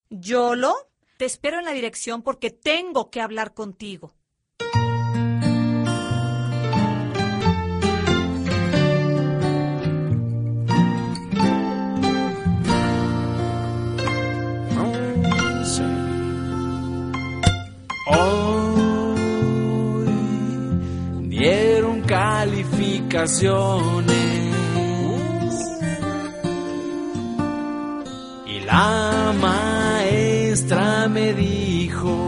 Yolo, te espero en la dirección porque tengo que hablar contigo. Hoy dieron calificaciones y la maestra me dijo: